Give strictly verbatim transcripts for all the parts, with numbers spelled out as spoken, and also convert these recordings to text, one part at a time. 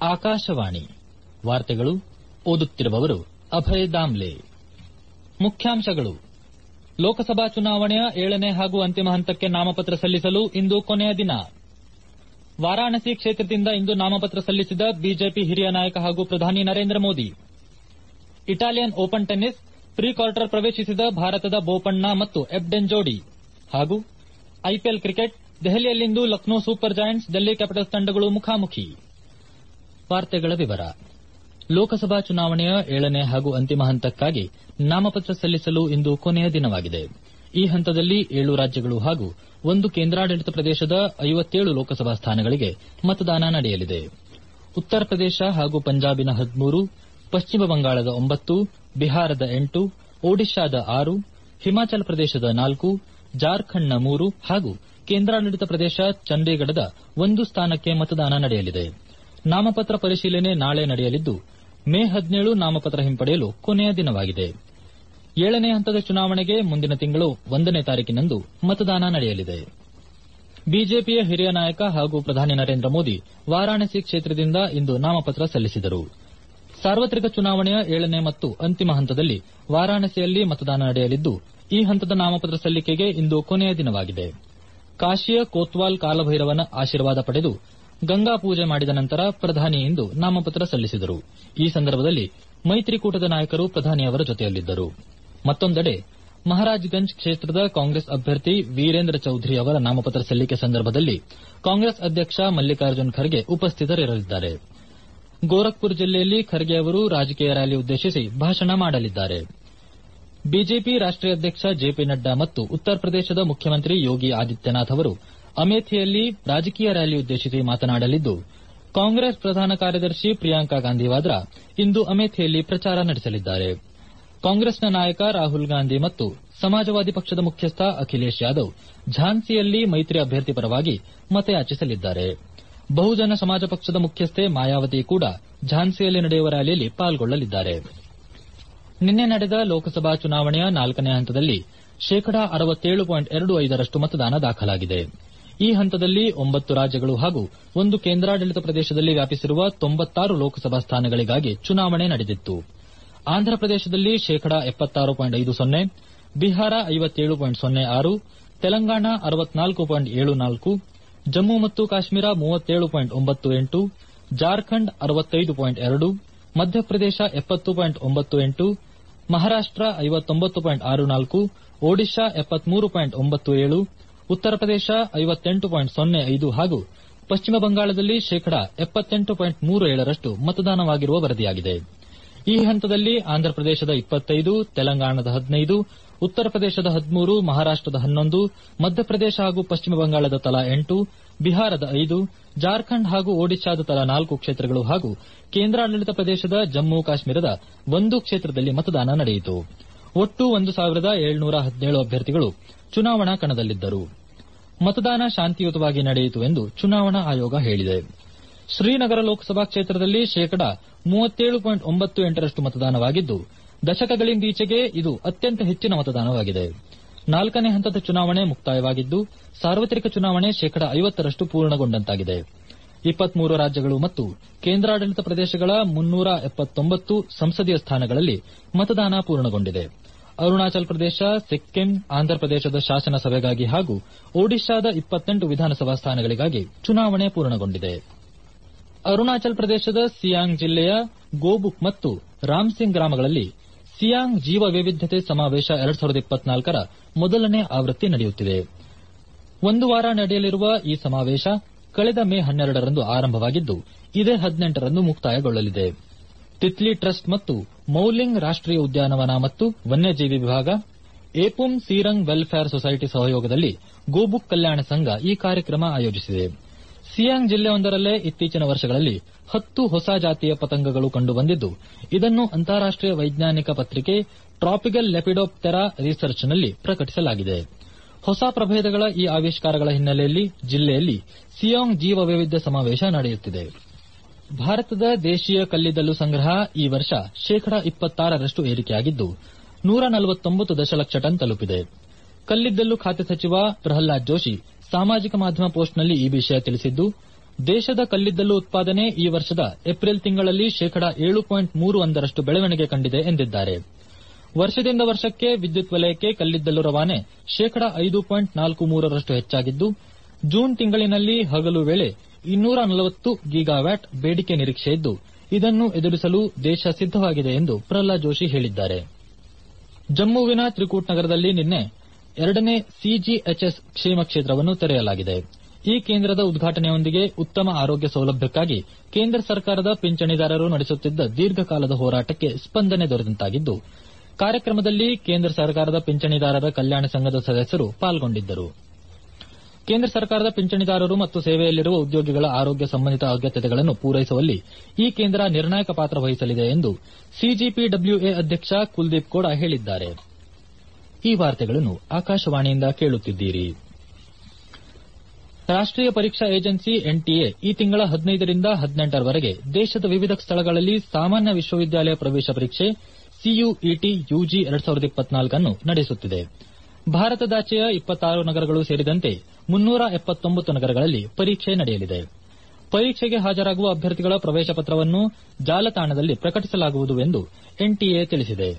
ಆಕಾಶವಾಣಿ ವಾರ್ತೆಗಳು ಓದುತ್ತಿರುವವರು ಅಭಯ್ ದಾಮ್ಲೆ. ಮುಖ್ಯಾಂಶಗಳು: ಲೋಕಸಭಾ ಚುನಾವಣೆಯ ಏಳನೇ ಹಾಗೂ ಅಂತಿಮ ಹಂತಕ್ಕೆ ನಾಮಪತ್ರ ಸಲ್ಲಿಸಲು ಇಂದು ಕೊನೆಯ ದಿನ. ವಾರಾಣಸಿ ಕ್ಷೇತ್ರದಿಂದ ಇಂದು ನಾಮಪತ್ರ ಸಲ್ಲಿಸಿದ ಬಿಜೆಪಿ ಹಿರಿಯ ನಾಯಕ ಹಾಗೂ ಪ್ರಧಾನಿ Narendra Modi. Italian open tennis pre quarter ಪ್ರವೇಶಿಸಿದ ಭಾರತದ ಬೋಪಣ್ಣ ಮತ್ತು ಎಬ್ಡೆನ್ ಜೋಡಿ. ಹಾಗೂ ಐಪಿಎಲ್ ಕ್ರಿಕೆಟ್ ದೆಹಲಿಯಲ್ಲಿಂದು Lucknow super giants Delhi capitals ತಂಡಗಳು ಮುಖಾಮುಖಿ. ಲೋಕಸಭಾ ಚುನಾವಣೆಯ ಏಳನೇ ಹಾಗೂ ಅಂತಿಮ ಹಂತಕ್ಕಾಗಿ ನಾಮಪತ್ರ ಸಲ್ಲಿಸಲು ಇಂದು ಕೊನೆಯ ದಿನವಾಗಿದೆ. ಈ ಹಂತದಲ್ಲಿ ಏಳು ರಾಜ್ಯಗಳು ಹಾಗೂ ಒಂದು ಕೇಂದ್ರಾಡಳಿತ ಪ್ರದೇಶದ ಐವತ್ತೇಳು ಲೋಕಸಭಾ ಸ್ಥಾನಗಳಿಗೆ ಮತದಾನ ನಡೆಯಲಿದೆ. ಉತ್ತರ ಪ್ರದೇಶ ಹಾಗೂ ಪಂಜಾಬಿನ ಹದಿಮೂರು, ಪಶ್ಚಿಮ ಬಂಗಾಳದ ಒಂಬತ್ತು, ಬಿಹಾರದ ಎಂಟು, ಒಡಿಶಾದ ಆರು, ಹಿಮಾಚಲ ಪ್ರದೇಶದ ನಾಲ್ಕು, ಜಾರ್ಖಂಡ್ನ ಮೂರು ಹಾಗೂ ಕೇಂದ್ರಾಡಳಿತ ಪ್ರದೇಶ ಚಂಡೀಗಢದ ಒಂದು ಸ್ಥಾನಕ್ಕೆ ಮತದಾನ ನಡೆಯಲಿದೆ. ನಾಮಪತ್ರ ಪರಿಶೀಲನೆ ನಾಳೆ ನಡೆಯಲಿದ್ದು, ಮೇ ಹದಿನೇಳು ನಾಮಪತ್ರ ಹಿಂಪಡೆಯಲು ಕೊನೆಯ ದಿನವಾಗಿದೆ. ಏಳನೇ ಹಂತದ ಚುನಾವಣೆಗೆ ಮುಂದಿನ ತಿಂಗಳು ಒಂದನೇ ತಾರೀಕಿನಂದು ಮತದಾನ ನಡೆಯಲಿದೆ. ಬಿಜೆಪಿಯ ಹಿರಿಯ ನಾಯಕ ಹಾಗೂ ಪ್ರಧಾನಿ ನರೇಂದ್ರ ಮೋದಿ ವಾರಾಣಸಿ ಕ್ಷೇತ್ರದಿಂದ ಇಂದು ನಾಮಪತ್ರ ಸಲ್ಲಿಸಿದರು. ಸಾರ್ವತ್ರಿಕ ಚುನಾವಣೆಯ ಏಳನೇ ಮತ್ತು ಅಂತಿಮ ಹಂತದಲ್ಲಿ ವಾರಾಣಸಿಯಲ್ಲಿ ಮತದಾನ ನಡೆಯಲಿದ್ದು, ಈ ಹಂತದ ನಾಮಪತ್ರ ಸಲ್ಲಿಕೆಗೆ ಇಂದು ಕೊನೆಯ ದಿನವಾಗಿದೆ. ಕಾಶಿಯ ಕೋತ್ವಾಲ್ ಕಾಲಭೈರವನ ಆಶೀರ್ವಾದ ಪಡೆದು ಗಂಗಾ ಪೂಜೆ ಮಾಡಿದ ನಂತರ ಪ್ರಧಾನಿ ಇಂದು ನಾಮಪತ್ರ ಸಲ್ಲಿಸಿದರು. ಈ ಸಂದರ್ಭದಲ್ಲಿ ಮೈತ್ರಿಕೂಟದ ನಾಯಕರು ಪ್ರಧಾನಿಯವರ ಜೊತೆಯಲ್ಲಿದ್ದರು. ಮತ್ತೊಂದೆಡೆ ಮಹಾರಾಜ್ಗಂಜ್ ಕ್ಷೇತ್ರದ ಕಾಂಗ್ರೆಸ್ ಅಭ್ಯರ್ಥಿ ವೀರೇಂದ್ರ ಚೌಧರಿ ಅವರ ನಾಮಪತ್ರ ಸಲ್ಲಿಕೆ ಸಂದರ್ಭದಲ್ಲಿ ಕಾಂಗ್ರೆಸ್ ಅಧ್ಯಕ್ಷ ಮಲ್ಲಿಕಾರ್ಜುನ್ ಖರ್ಗೆ ಉಪಸ್ಥಿತರಿರಲಿದ್ದಾರೆ. ಗೋರಖ್ಪುರ ಜಿಲ್ಲೆಯಲ್ಲಿ ಖರ್ಗೆ ಅವರು ರಾಜಕೀಯ ರ್ಯಾಲಿ ಉದ್ದೇಶಿಸಿ ಭಾಷಣ ಮಾಡಲಿದ್ದಾರೆ. ಬಿಜೆಪಿ ರಾಷ್ಟೀಯ ಅಧ್ಯಕ್ಷ ಜೆಪಿ ನಡ್ಡಾ ಮತ್ತು ಉತ್ತರ ಪ್ರದೇಶದ ಮುಖ್ಯಮಂತ್ರಿ ಯೋಗಿ ಆದಿತ್ಯನಾಥ್ ಅವರು ಅಮೇಥಿಯಲ್ಲಿ ರಾಜಕೀಯ ರ್ಯಾಲಿ ಉದ್ದೇಶಿಸಿ ಮಾತನಾಡಲಿದ್ದು, ಕಾಂಗ್ರೆಸ್ ಪ್ರಧಾನ ಕಾರ್ಯದರ್ಶಿ ಪ್ರಿಯಾಂಕಾ ಗಾಂಧಿ ವಾದ್ರಾ ಇಂದು ಅಮೇಥಿಯಲ್ಲಿ ಪ್ರಚಾರ ನಡೆಸಲಿದ್ದಾರೆ. ಕಾಂಗ್ರೆಸ್ನ ನಾಯಕ ರಾಹುಲ್ ಗಾಂಧಿ ಮತ್ತು ಸಮಾಜವಾದಿ ಪಕ್ಷದ ಮುಖ್ಯಸ್ಥ ಅಖಿಲೇಶ್ ಯಾದವ್ ಝಾನ್ಸಿಯಲ್ಲಿ ಮೈತ್ರಿ ಅಭ್ಯರ್ಥಿ ಪರವಾಗಿ ಮತಯಾಚಿಸಲಿದ್ದಾರೆ. ಬಹುಜನ ಸಮಾಜ ಪಕ್ಷದ ಮುಖ್ಯಸ್ಥೆ ಮಾಯಾವತಿ ಕೂಡ ಝಾನ್ಸಿಯಲ್ಲಿ ನಡೆಯುವ ರ್ಯಾಲಿಯಲ್ಲಿ ಪಾಲ್ಗೊಳ್ಳಲಿದ್ದಾರೆ. ನಿನ್ನೆ ನಡೆದ ಲೋಕಸಭಾ ಚುನಾವಣೆಯ ನಾಲ್ಕನೇ ಹಂತದಲ್ಲಿ ಶೇಕಡಾ ಅರವತ್ತೇಳು ಪಾಯಿಂಟ್ ಎರಡು ಐದರಷ್ಟು ಮತದಾನ ದಾಖಲಾಗಿದೆ. ಈ ಹಂತದಲ್ಲಿ ಒಂಬತ್ತು ರಾಜ್ಯಗಳು ಹಾಗೂ ಒಂದು ಕೇಂದ್ರಾಡಳಿತ ಪ್ರದೇಶದಲ್ಲಿ ವ್ಯಾಪಿಸಿರುವ ತೊಂಬತ್ತಾರು ಲೋಕಸಭಾ ಸ್ಥಾನಗಳಿಗಾಗಿ ಚುನಾವಣೆ ನಡೆದಿತ್ತು. ಆಂಧ್ರಪ್ರದೇಶದಲ್ಲಿ ಶೇಕಡಾ ಎಪ್ಪತ್ತಾರು ಪಾಯಿಂಟ್ ಐದು ಸೊನ್ನೆ, ಬಿಹಾರ ಐವತ್ತೇಳು ಪಾಯಿಂಟ್ ಸೊನ್ನೆ ಆರು, ತೆಲಂಗಾಣ ಅರವತ್ನಾಲ್ಕು ಪಾಯಿಂಟ್ ಏಳು ನಾಲ್ಕು, ಜಮ್ಮು ಮತ್ತು ಕಾಶ್ಮೀರ ಮೂವತ್ತೇಳು ಪಾಯಿಂಟ್ ಒಂಬತ್ತು ಎಂಟು, ಜಾರ್ಖಂಡ್ ಅರವತ್ತೈದು ಪಾಯಿಂಟ್ ಎರಡು, ಮಧ್ಯಪ್ರದೇಶ ಎಪ್ಪತ್ತು ಪಾಯಿಂಟ್ ಒಂಬತ್ತು ಎಂಟು, ಮಹಾರಾಷ್ಟ ಐವತ್ತೊಂಬತ್ತು ಪಾಯಿಂಟ್ ಆರು ನಾಲ್ಕು, ಒಡಿಶಾ ಎಪ್ಪತ್ಮೂರು ಪಾಯಿಂಟ್ ಒಂಬತ್ತು ಏಳು, ಉತ್ತರ ಪ್ರದೇಶ ಐವತ್ತೆಂಟು ಪಾಯಿಂಟ್ ಸೊನ್ನೆ ಐದು ಹಾಗೂ ಪಶ್ಚಿಮ ಬಂಗಾಳದಲ್ಲಿ ಶೇಕಡಾ ಎಪ್ಪತ್ತೆಂಟು ಪಾಯಿಂಟ್ ಮೂರು ಏಳರಷ್ಟು ಮತದಾನವಾಗಿರುವ ವರದಿಯಾಗಿದೆ. ಈ ಹಂತದಲ್ಲಿ ಆಂಧ್ರಪ್ರದೇಶದ ಇಪ್ಪತ್ತೈದು, ತೆಲಂಗಾಣದ ಹದಿನೈದು, ಉತ್ತರ ಪ್ರದೇಶದ ಹದಿಮೂರು, ಮಹಾರಾಷ್ಟದ ಹನ್ನೊಂದು, ಮಧ್ಯಪ್ರದೇಶ ಹಾಗೂ ಪಶ್ಚಿಮ ಬಂಗಾಳದ ತಲಾ ಎಂಟು, ಬಿಹಾರದ ಐದು, ಜಾರ್ಖಂಡ್ ಹಾಗೂ ಒಡಿಶಾದ ತಲಾ ನಾಲ್ಕು ಕ್ಷೇತ್ರಗಳು ಹಾಗೂ ಕೇಂದ್ರಾಡಳಿತ ಪ್ರದೇಶದ ಜಮ್ಮು ಕಾಶ್ಮೀರದ ಒಂದು ಕ್ಷೇತ್ರದಲ್ಲಿ ಮತದಾನ ನಡೆಯಿತು. ಒಟ್ಟು ಒಂದು ಸಾವಿರದ ಏಳ್ನೂರ ಹದಿನೇಳು ಅಭ್ಯರ್ಥಿಗಳು ಚುನಾವಣಾ ಕಣದಲ್ಲಿದ್ದರು. ಮತದಾನ ಶಾಂತಿಯುತವಾಗಿ ನಡೆಯಿತು ಎಂದು ಚುನಾವಣಾ ಆಯೋಗ ಹೇಳಿದೆ. ಶ್ರೀನಗರ ಲೋಕಸಭಾ ಕ್ಷೇತ್ರದಲ್ಲಿ ಶೇಕಡಾ ಮೂವತ್ತೇಳು ಪಾಯಿಂಟ್ ಒಂಬತ್ತು ಎಂಟರಷ್ಟು ಮತದಾನವಾಗಿದ್ದು, ದಶಕಗಳಿಂದೀಚೆಗೆ ಇದು ಅತ್ಯಂತ ಹೆಚ್ಚಿನ ಮತದಾನವಾಗಿದೆ. ನಾಲ್ಕನೇ ಹಂತದ ಚುನಾವಣೆ ಮುಕ್ತಾಯವಾಗಿದ್ದು, ಸಾರ್ವತ್ರಿಕ ಚುನಾವಣೆ ಶೇಕಡಾ ಐವತ್ತರಷ್ಟು ಪೂರ್ಣಗೊಂಡಂತಾಗಿದೆ. ಇಪ್ಪತ್ಮೂರು ರಾಜ್ಯಗಳು ಮತ್ತು ಕೇಂದ್ರಾಡಳಿತ ಪ್ರದೇಶಗಳ ಮುನ್ನೂರ ಎಪ್ಪತ್ತೊಂಬತ್ತು ಸಂಸದೀಯ ಸ್ಥಾನಗಳಲ್ಲಿ ಮತದಾನ ಪೂರ್ಣಗೊಂಡಿದೆ. ಅರುಣಾಚಲ ಪ್ರದೇಶ, ಸಿಕ್ಕಿಂ, ಆಂಧ್ರಪ್ರದೇಶದ ಶಾಸನಸಭೆಗಾಗಿ ಹಾಗೂ ಒಡಿಶಾದ ಇಪ್ಪತ್ತೆಂಟು ವಿಧಾನಸಭಾ ಸ್ಥಾನಗಳಿಗಾಗಿ ಚುನಾವಣೆ ಪೂರ್ಣಗೊಂಡಿದೆ. ಅರುಣಾಚಲ ಪ್ರದೇಶದ ಸಿಯಾಂಗ್ ಜಿಲ್ಲೆಯ ಗೋಬುಕ್ ಮತ್ತು ರಾಮ್ಸಿಂಗ್ ಗ್ರಾಮಗಳಲ್ಲಿ ಸಿಯಾಂಗ್ ಜೀವ ವೈವಿಧ್ಯತೆ ಸಮಾವೇಶ ಎರಡು ಸಾವಿರದ ಇಪ್ಪತ್ನಾಲ್ಕರ ಮೊದಲನೇ ಆವೃತ್ತಿ ನಡೆಯುತ್ತಿದೆ. ಒಂದು ವಾರ ನಡೆಯಲಿರುವ ಈ ಸಮಾವೇಶ ಕಳೆದ ಮೇ ಹನ್ನೆರಡರಂದು ಆರಂಭವಾಗಿದ್ದು, ಇದೇ ಹದಿನೆಂಟರಂದು ಮುಕ್ತಾಯಗೊಳ್ಳಲಿದೆ. ತಿತ್ಲಿ ಟ್ರಸ್ಟ್ ಮತ್ತು ಮೌಲಿಂಗ್ ರಾಷ್ಟೀಯ ಉದ್ಯಾನವನ ಮತ್ತು ವನ್ಯಜೀವಿ ವಿಭಾಗ, ಏಪುಮ್ ಸೀರಂಗ್ ವೆಲ್ಫೇರ್ ಸೊಸೈಟಿ ಸಹಯೋಗದಲ್ಲಿ ಗೋಬುಕ್ ಕಲ್ಯಾಣ ಸಂಘ ಈ ಕಾರ್ಯಕ್ರಮ ಆಯೋಜಿಸಿದೆ. ಸಿಯಾಂಗ್ ಜಿಲ್ಲೆಯೊಂದರಲ್ಲೇ ಇತ್ತೀಚಿನ ವರ್ಷಗಳಲ್ಲಿ ಹತ್ತು ಹೊಸ ಜಾತಿಯ ಪತಂಗಗಳು ಕಂಡುಬಂದಿದ್ದು, ಇದನ್ನು ಅಂತಾರಾಷ್ಟೀಯ ವೈಜ್ಞಾನಿಕ ಪತ್ರಿಕೆ ಟ್ರಾಪಿಕಲ್ ಲೆಪಿಡೋಪ್ಟೆರಾ ರಿಸರ್ಚ್ನಲ್ಲಿ ಪ್ರಕಟಿಸಲಾಗಿದೆ. ಹೊಸ ಪ್ರಭೇದಗಳ ಈ ಆವಿಷ್ಕಾರಗಳ ಹಿನ್ನೆಲೆಯಲ್ಲಿ ಜಿಲ್ಲೆಯಲ್ಲಿ ಸಿಯಾಂಗ್ ಜೀವ ವೈವಿಧ್ಯ ಸಮಾವೇಶ ನಡೆಯುತ್ತಿದೆ. ಭಾರತದ ದೇಶೀಯ ಕಲ್ಲಿದ್ದಲು ಸಂಗ್ರಹ ಈ ವರ್ಷ ಶೇಕಡಾ ಇಪ್ಪತ್ತಾರರಷ್ಟು ಏರಿಕೆಯಾಗಿದ್ದು, ನೂರ ನಲವತ್ತೊಂಬತ್ತು ದಶಲಕ್ಷ ಟನ್ ತಲುಪಿದೆ. ಕಲ್ಲಿದ್ದಲು ಖಾತೆ ಸಚಿವ ಪ್ರಹ್ಲಾದ್ ಜೋಶಿ ಸಾಮಾಜಿಕ ಮಾಧ್ಯಮ ಪೋಸ್ಟ್ನಲ್ಲಿ ಈ ವಿಷಯ ತಿಳಿಸಿದ್ದು, ದೇಶದ ಕಲ್ಲಿದ್ದಲು ಉತ್ಪಾದನೆ ಈ ವರ್ಷದ ಏಪ್ರಿಲ್ ತಿಂಗಳಲ್ಲಿ ಶೇಕಡಾ ಏಳು ಪಾಯಿಂಟ್ ಮೂರು ಒಂದರಷ್ಟು ಬೆಳವಣಿಗೆ ಕಂಡಿದೆ ಎಂದಿದ್ದಾರೆ. ವರ್ಷದಿಂದ ವರ್ಷಕ್ಕೆ ವಿದ್ಯುತ್ ವಲಯಕ್ಕೆ ಕಲ್ಲಿದ್ದಲು ರವಾನೆ ಶೇಕಡಾ ಐದು ಪಾಯಿಂಟ್ ನಾಲ್ಕು ಮೂರರಷ್ಟು ಹೆಚ್ಚಾಗಿದ್ದು, ಜೂನ್ ತಿಂಗಳಿನಲ್ಲಿ ಹಗಲು ವೇಳೆ ಇನ್ನೂರ ನಲವತ್ತು ಗೀಗಾವ್ಯಾಟ್ ಬೇಡಿಕೆ ನಿರೀಕ್ಷೆಯಿದ್ದು, ಇದನ್ನು ಎದುರಿಸಲು ದೇಶ ಸಿದ್ದವಾಗಿದೆ ಎಂದು ಪ್ರಹ್ಲಾದ್ ಜೋಶಿ ಹೇಳಿದ್ದಾರೆ. ಜಮ್ಮುವಿನ ತ್ರಿಕೂಟ್ ನಗರದಲ್ಲಿ ನಿನ್ನೆ ಎರಡನೇ ಸಿಜಿಎಚ್ಎಸ್ ಕ್ಷೇಮ ಕ್ಷೇತ್ರವನ್ನು ತೆರೆಯಲಾಗಿದೆ. ಈ ಕೇಂದ್ರದ ಉದ್ಘಾಟನೆಯೊಂದಿಗೆ ಉತ್ತಮ ಆರೋಗ್ಯ ಸೌಲಭ್ಯಕ್ಕಾಗಿ ಕೇಂದ್ರ ಸರ್ಕಾರದ ಪಿಂಚಣಿದಾರರು ನಡೆಸುತ್ತಿದ್ದ ದೀರ್ಘಕಾಲದ ಹೋರಾಟಕ್ಕೆ ಸ್ಪಂದನೆ ದೊರೆತಂತಾಗಿದ್ದು, ಕಾರ್ಯಕ್ರಮದಲ್ಲಿ ಕೇಂದ್ರ ಸರ್ಕಾರದ ಪಿಂಚಣಿದಾರರ ಕಲ್ಯಾಣ ಸಂಘದ ಸದಸ್ಯರು ಪಾಲ್ಗೊಂಡಿದ್ದರು. ಕೇಂದ್ರ ಸರ್ಕಾರದ ಪಿಂಚಣಿದಾರರು ಮತ್ತು ಸೇವೆಯಲ್ಲಿರುವ ಉದ್ಯೋಗಿಗಳ ಆರೋಗ್ಯ ಸಂಬಂಧಿತ ಅಗತ್ಯತೆಗಳನ್ನು ಪೂರೈಸುವಲ್ಲಿ ಈ ಕೇಂದ್ರ ನಿರ್ಣಾಯಕ ಪಾತ್ರ ವಹಿಸಲಿದೆ ಎಂದು ಸಿಜಿಪಿಡಬ್ಲ್ಯೂಎ ಅಧ್ಯಕ್ಷ ಕುಲ್ದೀಪ್ ಕೋಡ ಹೇಳಿದ್ದಾರೆ. ಈ ವಾರ್ತೆಗಳನ್ನು ಆಕಾಶವಾಣಿಯಿಂದ ಕೇಳುತ್ತಿದ್ದೀರಿ. ರಾಷ್ಟೀಯ ಪರೀಕ್ಷಾ ಏಜೆನ್ಸಿ ಎನ್ಟಿಎ ಈ ತಿಂಗಳ ಹದಿನೈದರಿಂದ ಹದಿನೆಂಟರವರೆಗೆ ದೇಶದ ವಿವಿಧ ಸ್ಥಳಗಳಲ್ಲಿ ಸಾಮಾನ್ಯ ವಿಶ್ವವಿದ್ಯಾಲಯ ಪ್ರವೇಶ ಪರೀಕ್ಷೆ ಸಿಯುಇಟಿ ಯುಜಿ ಎರಡ್ ಸಾವಿರದ ಇಪ್ಪತ್ನಾಲ್ಕನ್ನು ನಡೆಸುತ್ತಿದೆ. ಭಾರತದಾಚೆಯ ಇಪ್ಪತ್ತಾರು ನಗರಗಳು ಸೇರಿದಂತೆ ಮುನ್ನೂರ ಎಪ್ಪತ್ತೊಂಬತ್ತು ನಗರಗಳಲ್ಲಿ ಪರೀಕ್ಷೆ ನಡೆಯಲಿದೆ. ಪರೀಕ್ಷೆಗೆ ಹಾಜರಾಗುವ ಅಭ್ಯರ್ಥಿಗಳ ಪ್ರವೇಶ ಪತ್ರವನ್ನು ಜಾಲತಾಣದಲ್ಲಿ ಪ್ರಕಟಿಸಲಾಗುವುದು ಎಂದು ಎನ್ಟಿಎ ತಿಳಿಸಿದೆ.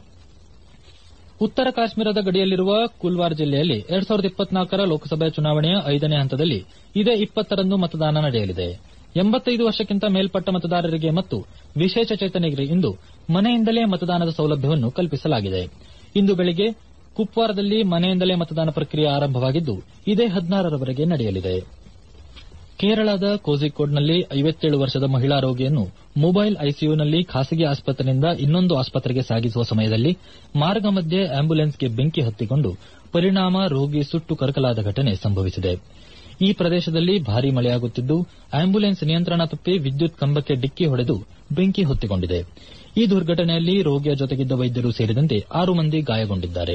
ಉತ್ತರ ಕಾಶ್ಮೀರದ ಗಡಿಯಲ್ಲಿರುವ ಕುಲ್ವಾರ್ ಜಿಲ್ಲೆಯಲ್ಲಿ ಎರಡ್ ಸಾವಿರದ ಇಪ್ಪತ್ನಾಲ್ಕರ ಲೋಕಸಭೆ ಚುನಾವಣೆಯ ಐದನೇ ಹಂತದಲ್ಲಿ ಇದೇ ಇಪ್ಪತ್ತರಂದು ಮತದಾನ ನಡೆಯಲಿದೆ. ಎಂಬತ್ತೈದು ವರ್ಷಕ್ಕಿಂತ ಮೇಲ್ಪಟ್ಟ ಮತದಾರರಿಗೆ ಮತ್ತು ವಿಶೇಷಚೇತನರಿಗೆ ಇಂದು ಮನೆಯಿಂದಲೇ ಮತದಾನದ ಸೌಲಭ್ಯವನ್ನು ಕಲ್ಪಿಸಲಾಗಿದೆ. ಇಂದು ಬೆಳಗ್ಗೆ ಕುಪ್ವಾರದಲ್ಲಿ ಮನೆಯಿಂದಲೇ ಮತದಾನ ಪ್ರಕ್ರಿಯೆ ಆರಂಭವಾಗಿದ್ದು, ಇದೇ ಹದಿನಾರರವರೆಗೆ ನಡೆಯಲಿದೆ. ಕೇರಳದ ಕೋಝಿಕೋಡ್ನಲ್ಲಿ ಐವತ್ತೇಳು ವರ್ಷದ ಮಹಿಳಾ ರೋಗಿಯನ್ನು ಮೊಬೈಲ್ ಐಸಿಯುನಲ್ಲಿ ಖಾಸಗಿ ಆಸ್ಪತ್ರೆಯಿಂದ ಇನ್ನೊಂದು ಆಸ್ಪತ್ರೆಗೆ ಸಾಗಿಸುವ ಸಮಯದಲ್ಲಿ ಮಾರ್ಗ ಮಧ್ಯೆ ಆಂಬ್ಯುಲೆನ್ಸ್ಗೆ ಬೆಂಕಿ ಹತ್ತಿಕೊಂಡು ಪರಿಣಾಮ ರೋಗಿ ಸುಟ್ಟು ಕರಕಲಾದ ಘಟನೆ ಸಂಭವಿಸಿದೆ. ಈ ಪ್ರದೇಶದಲ್ಲಿ ಭಾರೀ ಮಳೆಯಾಗುತ್ತಿದ್ದು, ಆಂಬ್ಯುಲೆನ್ಸ್ ನಿಯಂತ್ರಣ ತಪ್ಪಿ ವಿದ್ಯುತ್ ಕಂಬಕ್ಕೆ ಡಿಕ್ಕಿ ಹೊಡೆದು ಬೆಂಕಿ ಹೊತ್ತಿಕೊಂಡಿದೆ. ಈ ದುರ್ಘಟನೆಯಲ್ಲಿ ರೋಗಿಯ ಜೊತೆಗಿದ್ದ ವೈದ್ಯರು ಸೇರಿದಂತೆ ಆರು ಮಂದಿ ಗಾಯಗೊಂಡಿದ್ದಾರೆ.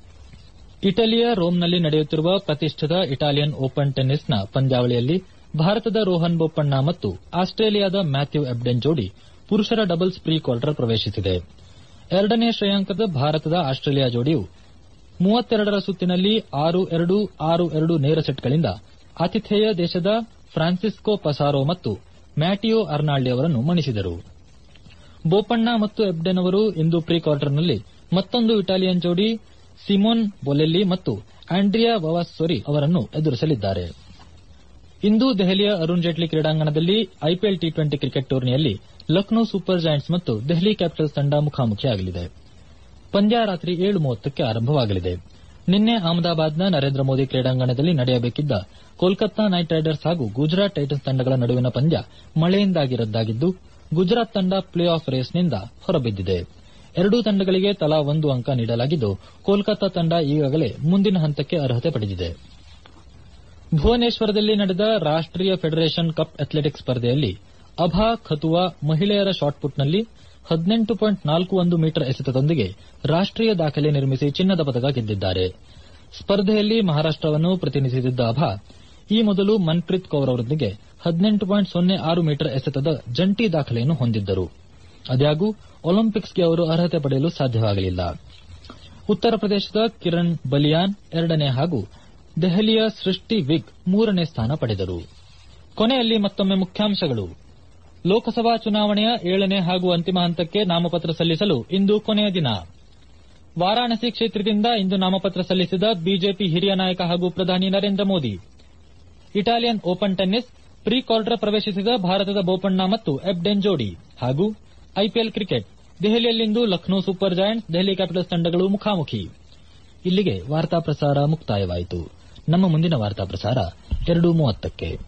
ಇಟಲಿಯ ರೋಮ್ನಲ್ಲಿ ನಡೆಯುತ್ತಿರುವ ಪ್ರತಿಷ್ಠಿತ ಇಟಾಲಿಯನ್ ಓಪನ್ ಟೆನ್ನಿಸ್ನ ಪಂದ್ಯಾವಳಿಯಲ್ಲಿ ಭಾರತದ ರೋಹನ್ ಬೋಪಣ್ಣ ಮತ್ತು ಆಸ್ಟ್ರೇಲಿಯಾದ ಮ್ಯಾಥ್ಯೂ ಎಬ್ಡೆನ್ ಜೋಡಿ ಪುರುಷರ ಡಬಲ್ಸ್ ಪ್ರೀ ಕ್ವಾರ್ಟರ್ ಪ್ರವೇಶಿಸಿದೆ. ಎರಡನೇ ಶ್ರೇಯಾಂಕದ ಭಾರತದ ಆಸ್ಟ್ರೇಲಿಯಾ ಜೋಡಿಯು ಮೂವತ್ತೆರಡರ ಸುತ್ತಿನಲ್ಲಿ ಆರು ಎರಡು ಆರು ಎರಡು ನೇರ ಸೆಟ್ಗಳಿಂದ ಆತಿಥೇಯ ದೇಶದ ಫ್ರಾನ್ಸಿಸ್ಕೋ ಪಸಾರೋ ಮತ್ತು ಮ್ಯಾಟಿಯೋ ಅರ್ನಾಲ್ಡಿ ಅವರನ್ನು ಮಣಿಸಿದರು. ಬೋಪಣ್ಣ ಮತ್ತು ಎಬ್ಡೆನ್ ಅವರು ಇಂದು ಪ್ರೀ ಕ್ವಾರ್ಟರ್ನಲ್ಲಿ ಮತ್ತೊಂದು ಇಟಾಲಿಯನ್ ಜೋಡಿ ಸಿಮೋನ್ ಬೊಲೆಲ್ಲಿ ಮತ್ತು ಆಂಡ್ರಿಯಾ ವವಾಸ್ಸೊರಿ ಅವರನ್ನು ಎದುರಿಸಲಿದ್ದಾರೆ. ಇಂದು ದೆಹಲಿಯ ಅರುಣ್ ಜೇಟ್ಲಿ ಕ್ರೀಡಾಂಗಣದಲ್ಲಿ ಐಪಿಎಲ್ ಟಿ ಟ್ವೆಂಟಿ ಕ್ರಿಕೆಟ್ ಟೂರ್ನಿಯಲ್ಲಿ ಲಕ್ನೋ ಸೂಪರ್ ಜಾಯಿಂಟ್ಸ್ ಮತ್ತು ದೆಹಲಿ ಕ್ಯಾಪಿಟಲ್ಸ್ ತಂಡ ಮುಖಾಮುಖಿಯಾಗಲಿದೆ. ಪಂದ್ಯ ರಾತ್ರಿ ಏಳು ಮೂವತ್ತಕ್ಕೆ ಆರಂಭವಾಗಲಿದೆ. ನಿನ್ನೆ ಅಹಮದಾಬಾದ್ನ ನರೇಂದ್ರ ಮೋದಿ ಕ್ರೀಡಾಂಗಣದಲ್ಲಿ ನಡೆಯಬೇಕಿದ್ದ ಕೋಲ್ಕತ್ತಾ ನೈಟ್ ರೈಡರ್ಸ್ ಹಾಗೂ ಗುಜರಾತ್ ಟೈಟನ್ಸ್ ತಂಡಗಳ ನಡುವಿನ ಪಂದ್ಯ ಮಳೆಯಿಂದಾಗಿ ರದ್ದಾಗಿದ್ದು, ಗುಜರಾತ್ ತಂಡ ಪ್ಲೇ ಆಫ್ ರೇಸ್ನಿಂದ ಹೊರಬಿದ್ದಿದೆ. ಎರಡೂ ತಂಡಗಳಿಗೆ ತಲಾ ಒಂದು ಅಂಕ ನೀಡಲಾಗಿದ್ದು, ಕೋಲ್ಕತ್ತಾ ತಂಡ ಈಗಾಗಲೇ ಮುಂದಿನ ಹಂತಕ್ಕೆ ಅರ್ಹತೆ ಪಡೆದಿದೆ. ಭುವನೇಶ್ವರದಲ್ಲಿ ನಡೆದ ರಾಷ್ಟೀಯ ಫೆಡರೇಷನ್ ಕಪ್ ಅಥ್ಲೆಟಿಕ್ಸ್ ಸ್ಪರ್ಧೆಯಲ್ಲಿ ಅಭಾ ಖತುವಾ ಮಹಿಳೆಯರ ಶಾಟ್ಪುಟ್ನಲ್ಲಿ ಹದಿನೆಂಟು ಪಾಯಿಂಟ್ ನಾಲ್ಕು ಒಂದು ಮೀಟರ್ ಎಸೆತದೊಂದಿಗೆ ರಾಷ್ಟೀಯ ದಾಖಲೆ ನಿರ್ಮಿಸಿ ಚಿನ್ನದ ಪದಕ ಗೆದ್ದಿದ್ದಾರೆ. ಸ್ಪರ್ಧೆಯಲ್ಲಿ ಮಹಾರಾಷ್ಟವನ್ನು ಪ್ರತಿನಿಧಿಸಿದ್ದ ಅಭಾ ಈ ಮೊದಲು ಮನ್ಪ್ರೀತ್ ಕೌರ್ ಅವರೊಂದಿಗೆ ಹದಿನೆಂಟು ಪಾಯಿಂಟ್ ಸೊನ್ನೆ ಆರು ಮೀಟರ್ ಎಸೆತದ ಜಂಟಿ ದಾಖಲೆಯನ್ನು ಹೊಂದಿದ್ದರು. ಆದಾಗ್ಯೂ ಒಲಿಂಪಿಕ್ಸ್ಗೆ ಅವರು ಅರ್ಹತೆ ಪಡೆಯಲು ಸಾಧ್ಯವಾಗಲಿಲ್ಲ. ಉತ್ತರ ಪ್ರದೇಶದ ಕಿರಣ್ ಬಲಿಯಾನ್ ಎರಡನೇ ಹಾಗೂ ದೆಹಲಿಯ ಸೃಷ್ಟಿ ವಿಗ್ ಮೂರನೇ ಸ್ಥಾನ ಪಡೆದರು. ಕೊನೆಯಲ್ಲಿ ಮತ್ತೊಮ್ಮೆ ಮುಖ್ಯಾಂಶಗಳು. ಲೋಕಸಭಾ ಚುನಾವಣೆಯ ಏಳನೇ ಹಾಗೂ ಅಂತಿಮ ಹಂತಕ್ಕೆ ನಾಮಪತ್ರ ಸಲ್ಲಿಸಲು ಇಂದು ಕೊನೆಯ ದಿನ. ವಾರಾಣಸಿ ಕ್ಷೇತ್ರದಿಂದ ಇಂದು ನಾಮಪತ್ರ ಸಲ್ಲಿಸಿದ ಬಿಜೆಪಿ ಹಿರಿಯ ನಾಯಕ ಹಾಗೂ ಪ್ರಧಾನಿ Narendra Modi. Italian open tennis pre quarter ಪ್ರವೇಶಿಸಿದ ಭಾರತದ ಬೋಪಣ್ಣ ಮತ್ತು ಎಬ್ಡೆನ್ ಜೋಡಿ. ಹಾಗೂ ಐಪಿಎಲ್ ಕ್ರಿಕೆಟ್ ದೆಹಲಿಯಲ್ಲಿಂದು Lucknow super giants Delhi capitals ತಂಡಗಳು ಮುಖಾಮುಖಿ. ಇಲ್ಲಿಗೆ ವಾರ್ತಾ ಪ್ರಸಾರ ಮುಕ್ತಾಯವಾಯಿತು. ನಮ್ಮ ಮುಂದಿನ ವಾರ್ತಾ ಪ್ರಸಾರ ಎರಡು ಮೂವತ್ತಕ್ಕೆ.